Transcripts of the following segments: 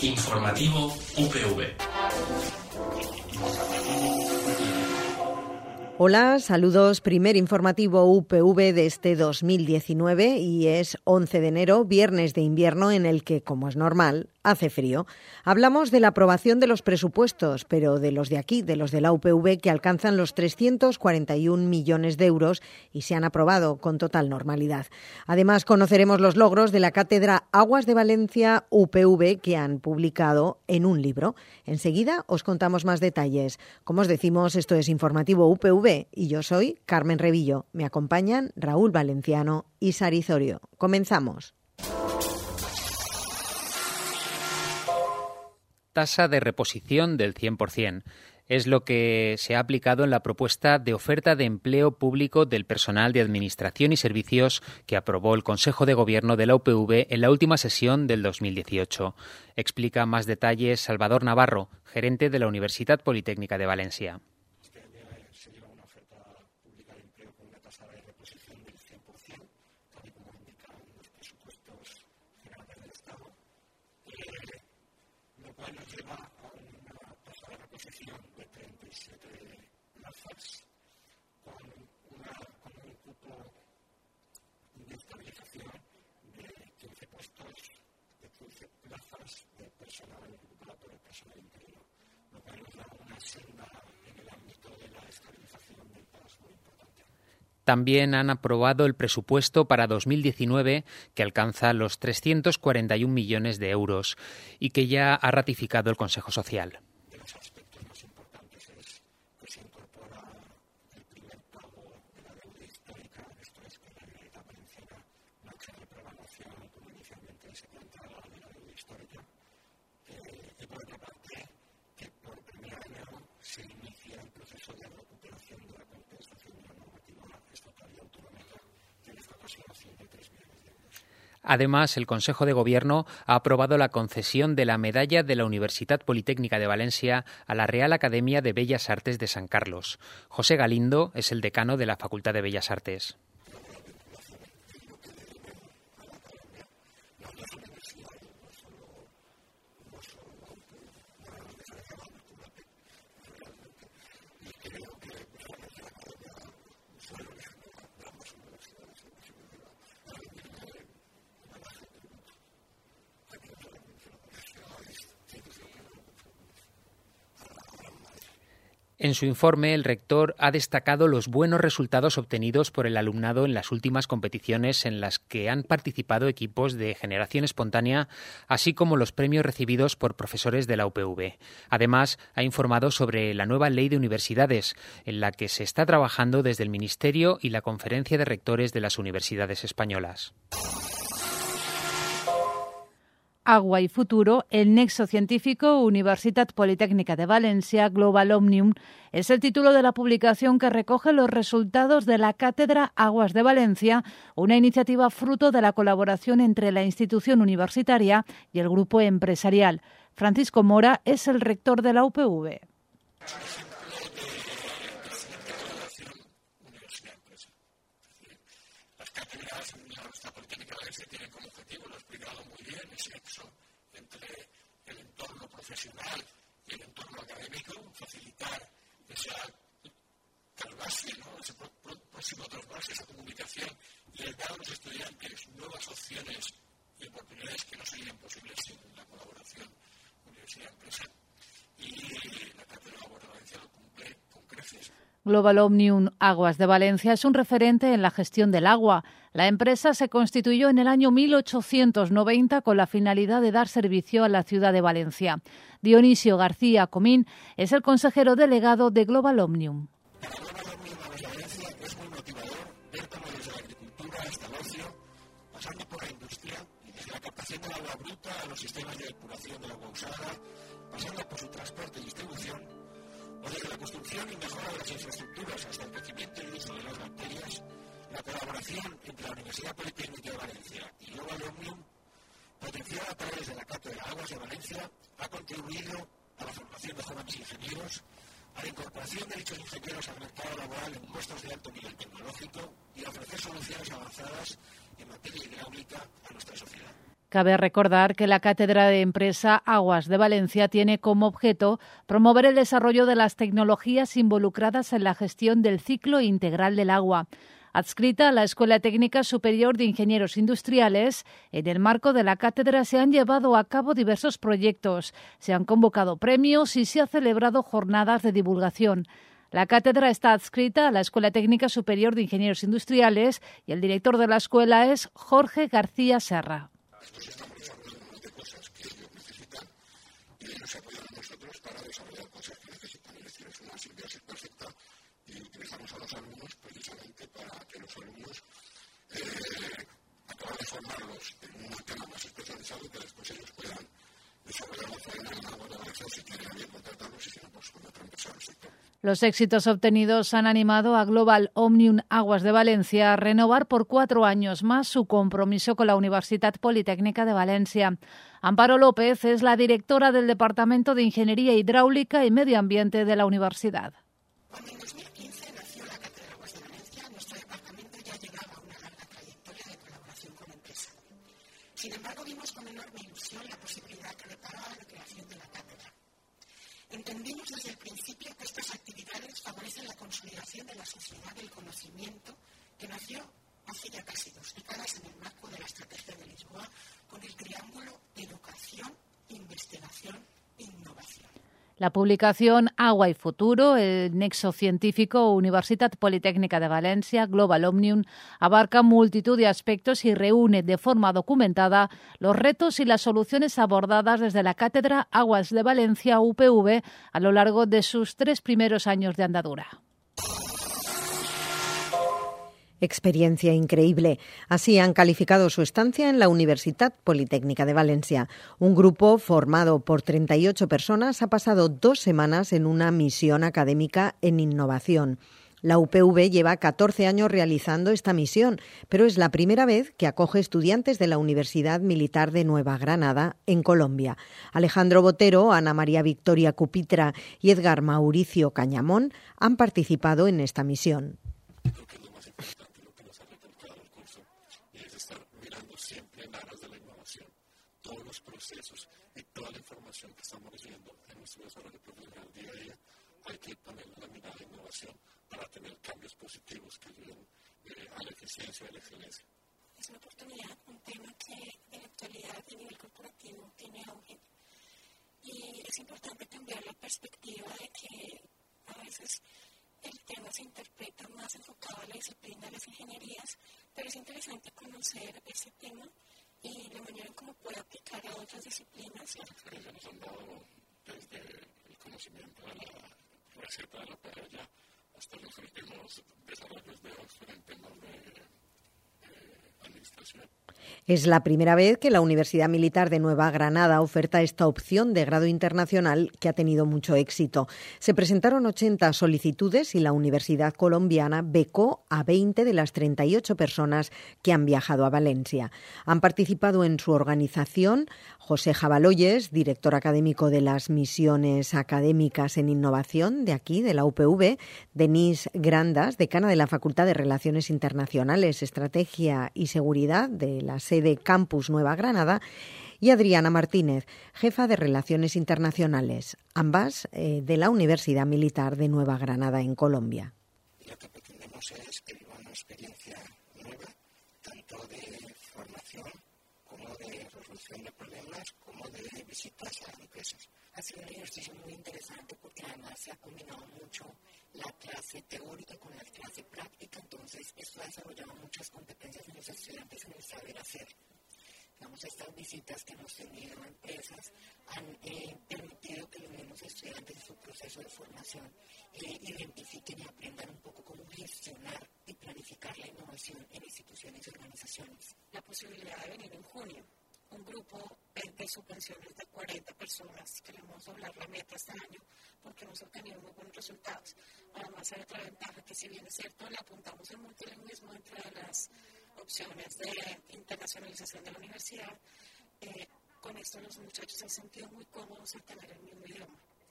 Informativo UPV. Hola, saludos. Primer informativo UPV de este 2019 y es 11 de enero, viernes de invierno en el que, como es normal, hace frío. Hablamos de la aprobación de los presupuestos, pero de los de aquí, de los de la UPV, que alcanzan los 341 millones de euros y se han aprobado con total normalidad. Además, conoceremos los logros de la Cátedra Aguas de Valencia UPV que han publicado en un libro. Enseguida os contamos más detalles. Como os decimos, esto es Informativo UPV y yo soy Carmen Revillo. Me acompañan Raúl Valenciano y Sari Zorio. Comenzamos. Tasa de reposición del 100%. Es lo que se ha aplicado en la propuesta de oferta de empleo público del personal de Administración y Servicios que aprobó el Consejo de Gobierno de la UPV en la última sesión del 2018. Explica más detalles Salvador Navarro, gerente de la Universitat Politécnica de Valencia. También han aprobado el presupuesto para 2019, que alcanza los 341 millones de euros y que ya ha ratificado el Consejo Social. Además, el Consejo de Gobierno ha aprobado la concesión de la medalla de la Universitat Politécnica de Valencia a la Real Academia de Bellas Artes de San Carlos. José Galindo es el decano de la Facultad de Bellas Artes. En su informe, el rector ha destacado los buenos resultados obtenidos por el alumnado en las últimas competiciones en las que han participado equipos de generación espontánea, así como los premios recibidos por profesores de la UPV. Además, ha informado sobre la nueva ley de universidades, en la que se está trabajando desde el Ministerio y la Conferencia de Rectores de las Universidades Españolas. Agua y futuro, el nexo científico Universitat Politécnica de Valencia Global Omnium es el título de la publicación que recoge los resultados de la Cátedra Aguas de Valencia, una iniciativa fruto de la colaboración entre la institución universitaria y el grupo empresarial. Francisco Mora es el rector de la UPV. Profesional y el entorno académico, facilitar esa trasvase, ese próximo trasvase, esa comunicación y el dar a los estudiantes nuevas opciones y oportunidades que no serían posibles sin la colaboración universidad-empresa. Y la Cátedra Aguas de Valencia lo cumple con creces. Global Omnium Aguas de Valencia es un referente en la gestión del agua. La empresa se constituyó en el año 1890 con la finalidad de dar servicio a la ciudad de Valencia. Dionisio García Comín es el consejero delegado de Global Omnium. Global Omnium Aguas de Valencia es muy motivador ver cómo desde la agricultura hasta el ocio, pasando por la industria y desde la captación del agua bruta a los sistemas de depuración del agua usada, pasando por su transporte y distribución, o desde la construcción y mejora de las infraestructuras hasta el crecimiento y uso de las bacterias, la colaboración entre la Universidad Politécnica de Valencia y Global Omnium, potenciada a través de la Cátedra Aguas de Valencia, ha contribuido a la formación de jóvenes ingenieros, a la incorporación de dichos ingenieros al mercado laboral en puestos de alto nivel tecnológico y a ofrecer soluciones avanzadas en materia hidráulica a nuestra sociedad. Cabe recordar que la Cátedra de Empresa Aguas de Valencia tiene como objeto promover el desarrollo de las tecnologías involucradas en la gestión del ciclo integral del agua. Adscrita a la Escuela Técnica Superior de Ingenieros Industriales, en el marco de la cátedra se han llevado a cabo diversos proyectos, se han convocado premios y se han celebrado jornadas de divulgación. La cátedra está adscrita a la Escuela Técnica Superior de Ingenieros Industriales y el director de la escuela es Jorge García Serra. Los éxitos obtenidos han animado a Global Omnium Aguas de Valencia a renovar por 4 años más su compromiso con la Universitat Politécnica de Valencia. Amparo López es la directora del Departamento de Ingeniería Hidráulica y Medio Ambiente de la universidad. Cuando en 2015 nació la Cátedra Aguas de Valencia, nuestro departamento ya llevaba una larga trayectoria de colaboración con la empresa. Sin embargo, vimos con enorme ilusión la posibilidad que deparaba la creación de la cátedra. Entendimos desde el principio que estas actividades favorecen la consolidación de la sociedad del conocimiento que nació hace ya casi 2 décadas en el marco de la Estrategia de Lisboa con el triángulo educación, investigación e innovación. La publicación Agua y Futuro, el nexo científico Universitat Politécnica de Valencia, Global Omnium, abarca multitud de aspectos y reúne de forma documentada los retos y las soluciones abordadas desde la Cátedra Aguas de Valencia, UPV, a lo largo de sus 3 primeros años de andadura. Experiencia increíble. Así han calificado su estancia en la Universitat Politécnica de Valencia. Un grupo formado por 38 personas ha pasado 2 semanas en una misión académica en innovación. La UPV lleva 14 años realizando esta misión, pero es la primera vez que acoge estudiantes de la Universidad Militar de Nueva Granada, en Colombia. Alejandro Botero, Ana María Victoria Cupitra y Edgar Mauricio Cañamón han participado en esta misión. Procesos y toda la información que estamos recibiendo en nuestro desarrollo profesional día a día, hay que poner la mirada de innovación para tener cambios positivos que ayuden a la eficiencia y a la excelencia. Es una oportunidad, un tema que en la actualidad a nivel corporativo tiene auge y es importante cambiar la perspectiva de que a veces el tema se interpreta más enfocado a la disciplina de las ingenierías, pero es interesante conocer ese tema y la manera en cómo puede aplicar a otras disciplinas. Las experiencias nos han dado desde el conocimiento de la receta de la paella hasta los últimos desarrollos de Oxford en temas de administración. Es la primera vez que la Universidad Militar de Nueva Granada oferta esta opción de grado internacional que ha tenido mucho éxito. Se presentaron 80 solicitudes y la Universidad colombiana becó a 20 de las 38 personas que han viajado a Valencia. Han participado en su organización José Jabaloyes, director académico de las misiones académicas en innovación de aquí, de la UPV, Denise Grandas, decana de la Facultad de Relaciones Internacionales, Estrategia y Seguridad de la sede Campus Nueva Granada, y Adriana Martínez, jefa de Relaciones Internacionales, ambas de la Universidad Militar de Nueva Granada en Colombia. Lo que pretendemos es que viva una experiencia nueva, tanto de formación como de resolución de problemas, como de visitas a empresas. Ha sido un ejercicio muy interesante porque además se ha combinado mucho la clase teórica con la clase práctica, entonces esto ha desarrollado muchas competencias en los estudiantes en el saber hacer. Digamos, estas visitas que hemos tenido a empresas han permitido que los mismos estudiantes en su proceso de formación identifiquen y aprendan un poco cómo gestionar y planificar la innovación en instituciones y organizaciones. La posibilidad de venir en junio, un grupo de subvenciones de 40 personas, queremos doblar la meta este año porque hemos obtenido muy buenos resultados. Además hay otra ventaja que, si bien es cierto, le apuntamos el multilingüismo entre las opciones de internacionalización de la universidad, con esto los muchachos se han sentido muy cómodos al tener el mismo idioma.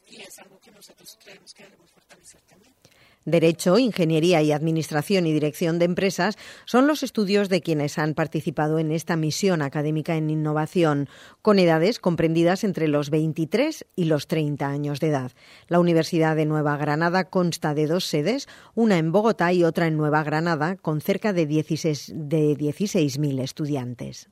y es algo que nosotros creemos que debemos fortalecer también. Derecho, Ingeniería y Administración y Dirección de Empresas son los estudios de quienes han participado en esta misión académica en innovación, con edades comprendidas entre los 23 y los 30 años de edad. La Universidad de Nueva Granada consta de 2 sedes, una en Bogotá y otra en Nueva Granada, con cerca de 16.000 estudiantes.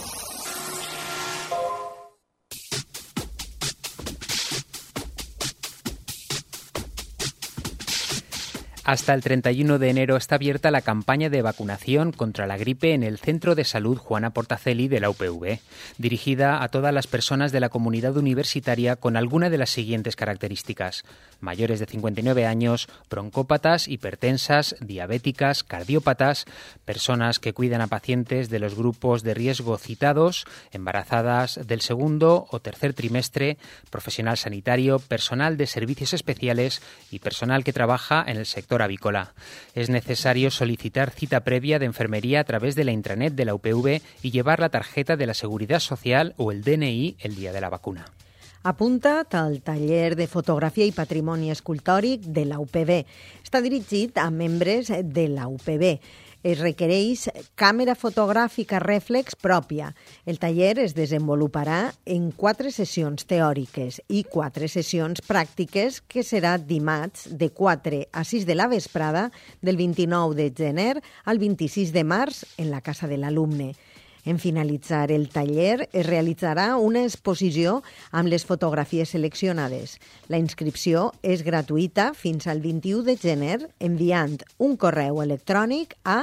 Hasta el 31 de enero está abierta la campaña de vacunación contra la gripe en el Centro de Salud Juana Portaceli de la UPV, dirigida a todas las personas de la comunidad universitaria con alguna de las siguientes características: mayores de 59 años, broncópatas, hipertensas, diabéticas, cardiópatas, personas que cuidan a pacientes de los grupos de riesgo citados, embarazadas del segundo o tercer trimestre, profesional sanitario, personal de servicios especiales y personal que trabaja en el sector avícola. Es necesario solicitar cita previa de enfermería a través de la intranet de la UPV y llevar la tarjeta de la Seguridad Social o el DNI el dia de la vacuna. Apunta't al taller de fotografia i patrimoni escultòric de la UPV. Està dirigit a membres de la UPV. Es requereix càmera fotogràfica rèflex pròpia. El taller es desenvoluparà en 4 sessions teòriques i 4 sessions pràctiques, que serà dimarts de 4 a 6 de la vesprada del 29 de gener al 26 de març en la Casa de l'Alumne. En finalitzar el taller es realitzarà una exposició amb les fotografies seleccionades. La inscripció és gratuïta fins al 21 de gener enviant un correu electrònic a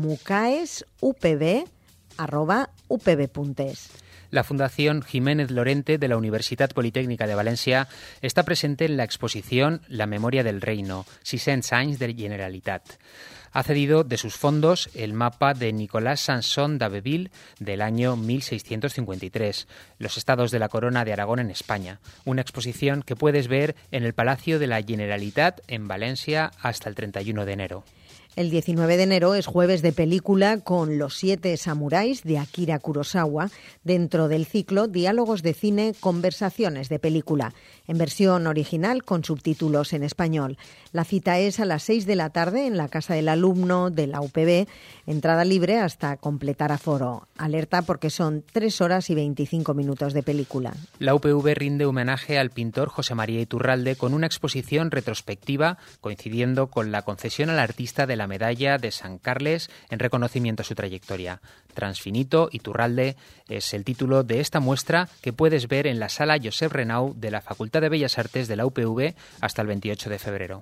mucaesupv@upv.es. La Fundación Jiménez Lorente de la Universitat Politécnica de Valencia está presente en la exposición La memoria del reino, 600 anys de Generalitat. Ha cedido de sus fondos el mapa de Nicolás Sanson d'Abbeville del año 1653, Los estados de la corona de Aragón en España, una exposición que puedes ver en el Palacio de la Generalitat en Valencia hasta el 31 de enero. El 19 de enero es jueves de película con Los 7 samuráis de Akira Kurosawa dentro del ciclo Diálogos de cine, conversaciones de película, en versión original con subtítulos en español. La cita es a las 6 de la tarde en la Casa del Alumno de la UPV, entrada libre hasta completar aforo. Alerta porque son 3 horas y 25 minutos de película. La UPV rinde homenaje al pintor José María Iturralde con una exposición retrospectiva coincidiendo con la concesión al artista de la Medalla de San Carles en reconocimiento a su trayectoria. Transfinito Iturralde es el título de esta muestra que puedes ver en la Sala Josep Renau de la Facultad de Bellas Artes de la UPV hasta el 28 de febrero.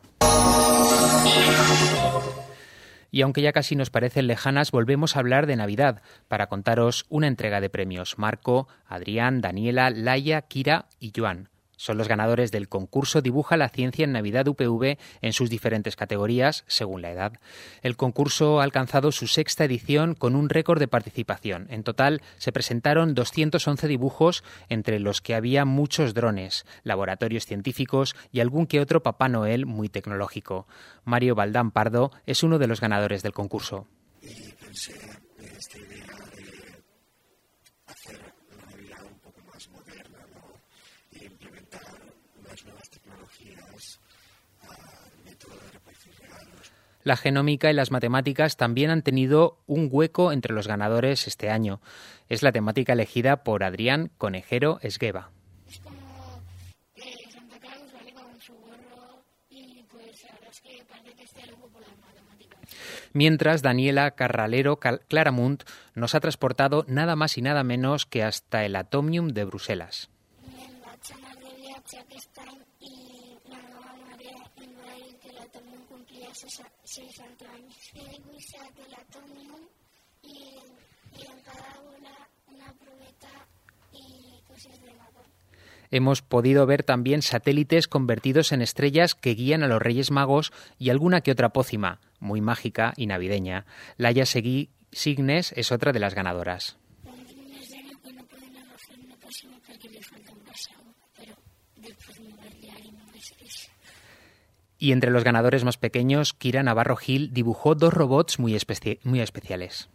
Y aunque ya casi nos parecen lejanas, volvemos a hablar de Navidad para contaros una entrega de premios. Marco, Adrián, Daniela, Laia, Kira y Joan son los ganadores del concurso Dibuja la Ciencia en Navidad UPV en sus diferentes categorías, según la edad. El concurso ha alcanzado su 6ª edición con un récord de participación. En total se presentaron 211 dibujos, entre los que había muchos drones, laboratorios científicos y algún que otro Papá Noel muy tecnológico. Mario Valdán Pardo es uno de los ganadores del concurso. Y pensé en esta idea de hacer la Navidad un poco más moderna, ¿no? Y implementar unas nuevas tecnologías al método de repartir regalos. La genómica y las matemáticas también han tenido un hueco entre los ganadores este año. Es la temática elegida por Adrián Conejero Esgueva. Es como Santa Claus, ¿vale? Con su gorro y pues la verdad es que parece que esté loco por las matemáticas. Mientras Daniela Carralero Claramunt nos ha transportado nada más y nada menos que hasta el Atomium de Bruselas. Em vaig anar de viatge aquest any i la meva mare em va dir que l'Atomium complia 60 anys. He dibuixat l'Atomium i en cada una proveta i coses de vapor. Hemos podido ver también satélites convertidos en estrellas que guían a los Reyes Magos y alguna que otra pócima, muy mágica y navideña. Laia Signes es otra de las ganadoras. Y entre los ganadores más pequeños, Kira Navarro Gil dibujó 2 robots muy especiales.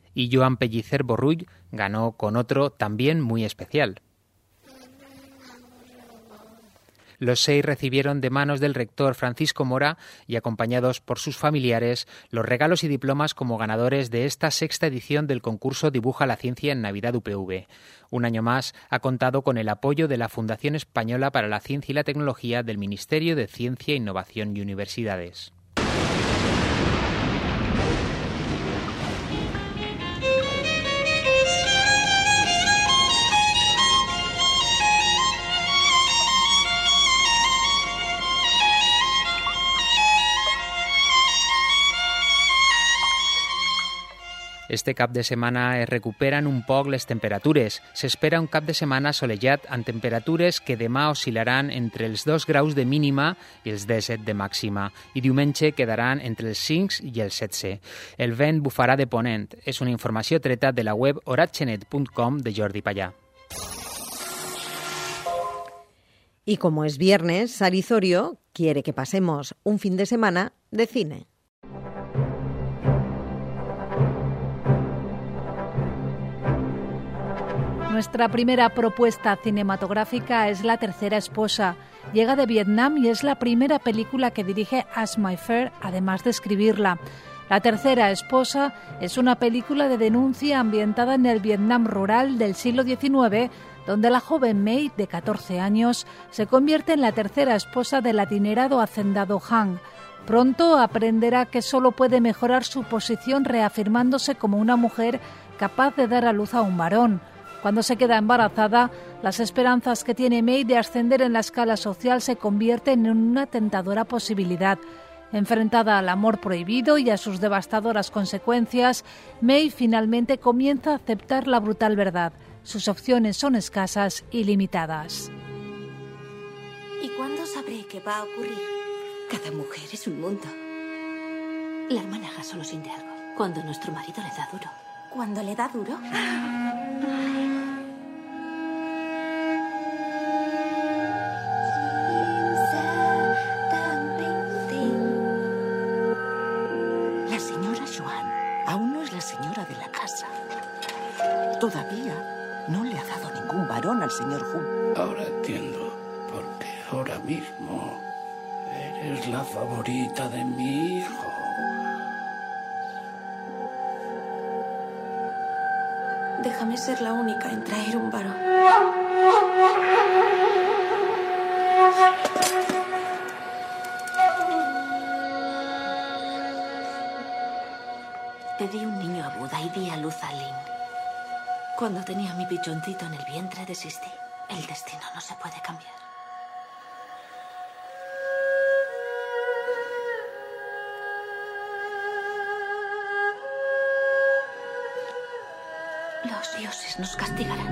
y Joan Pellicer Borrull ganó con otro también muy especial. Los 6 recibieron de manos del rector Francisco Mora y acompañados por sus familiares los regalos y diplomas como ganadores de esta 6ª edición del concurso Dibuja la Ciencia en Navidad UPV. Un año más ha contado con el apoyo de la Fundación Española para la Ciencia y la Tecnología del Ministerio de Ciencia, Innovación y Universidades. Este cap de setmana es recuperen un poc les temperatures. S'espera un cap de setmana assolellat amb temperatures que demà oscil·laran entre els 2 graus de mínima i els 17 de màxima, i diumenge quedaran entre els 5 i els 16. El vent bufarà de ponent. És una informació treta de la web oratgenet.com de Jordi Pallà. Y como es viernes, Sari Zorio quiere que pasemos un fin de semana de cine. Nuestra primera propuesta cinematográfica es La tercera esposa. Llega de Vietnam y es la primera película que dirige As My Fair, además de escribirla. La tercera esposa es una película de denuncia ambientada en el Vietnam rural del siglo XIX, donde la joven May, de 14 años, se convierte en la tercera esposa del adinerado hacendado Hang. Pronto aprenderá que solo puede mejorar su posición reafirmándose como una mujer capaz de dar a luz a un varón. Cuando se queda embarazada, las esperanzas que tiene May de ascender en la escala social se convierten en una tentadora posibilidad. Enfrentada al amor prohibido y a sus devastadoras consecuencias, May finalmente comienza a aceptar la brutal verdad. Sus opciones son escasas y limitadas. ¿Y cuándo sabré qué va a ocurrir? Cada mujer es un mundo. La hermana Ja solo siente algo cuando nuestro marido le da duro. ¿Cuándo le da duro? La señora Joan aún no es la señora de la casa. Todavía no le ha dado ningún varón al señor Hung. Ahora entiendo por qué ahora mismo eres la favorita de mi hijo. Déjame ser la única en traer un varón. Te di un niño a Buda y di a luz a Ling. Cuando tenía mi pichoncito en el vientre desistí. El destino no se puede cambiar. Los dioses nos castigarán.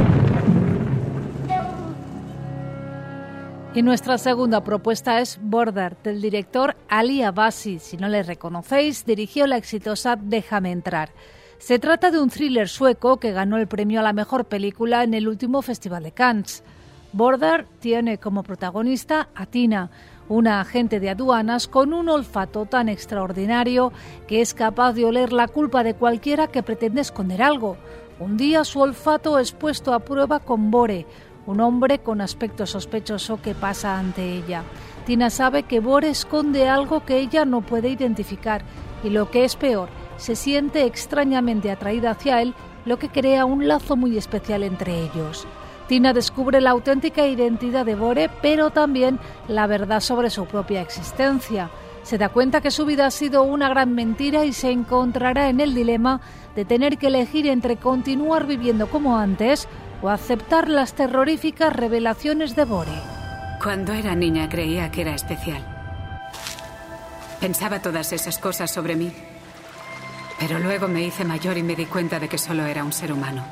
Y nuestra segunda propuesta es Border, del director Ali Abbasi. Si no le reconocéis, dirigió la exitosa Déjame entrar. Se trata de un thriller sueco que ganó el premio a la mejor película en el último Festival de Cannes. Border tiene como protagonista a Tina, una agente de aduanas con un olfato tan extraordinario que es capaz de oler la culpa de cualquiera que pretende esconder algo. Un día su olfato es puesto a prueba con Bore, un hombre con aspecto sospechoso que pasa ante ella. Tina sabe que Bore esconde algo que ella no puede identificar y, lo que es peor, se siente extrañamente atraída hacia él, lo que crea un lazo muy especial entre ellos. Tina descubre la auténtica identidad de Bore, pero también la verdad sobre su propia existencia. Se da cuenta que su vida ha sido una gran mentira y se encontrará en el dilema de tener que elegir entre continuar viviendo como antes o aceptar las terroríficas revelaciones de Bore. Cuando era niña creía que era especial. Pensaba todas esas cosas sobre mí. Pero luego me hice mayor y me di cuenta de que solo era un ser humano.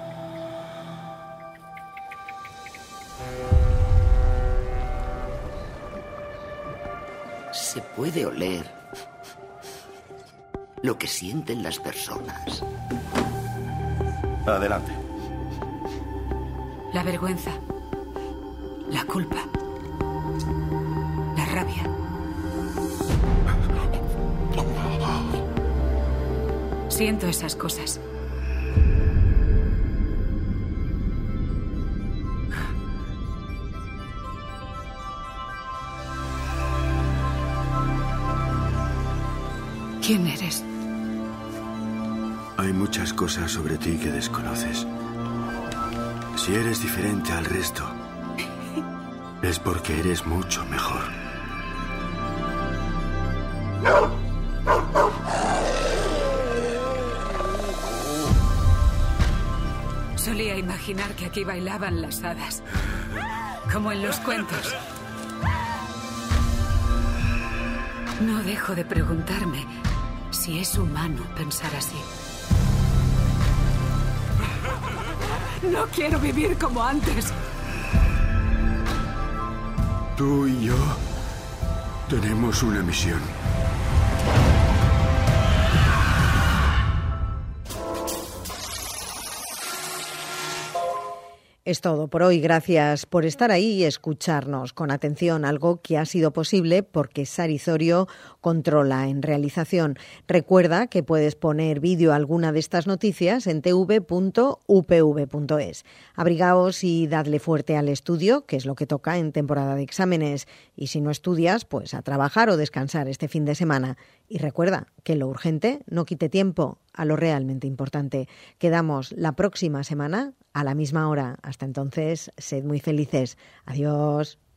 Se puede oler lo que sienten las personas. Adelante. La vergüenza, la culpa, la rabia. siento esas cosas. ¿Quién eres? Hay muchas cosas sobre ti que desconoces. Si eres diferente al resto, es porque eres mucho mejor. Solía imaginar que aquí bailaban las hadas, como en los cuentos. No dejo de preguntarme si es humano pensar así. No quiero vivir como antes. Tú y yo tenemos una misión. Es todo por hoy. Gracias por estar ahí y escucharnos con atención, algo que ha sido posible porque Sari Zorio controla en realización. Recuerda que puedes poner vídeo a alguna de estas noticias en tv.upv.es. Abrigaos y dadle fuerte al estudio, que es lo que toca en temporada de exámenes. Y si no estudias, pues a trabajar o descansar este fin de semana. Y recuerda que lo urgente no quite tiempo a lo realmente importante. Quedamos la próxima semana a la misma hora. Hasta entonces, sed muy felices. Adiós.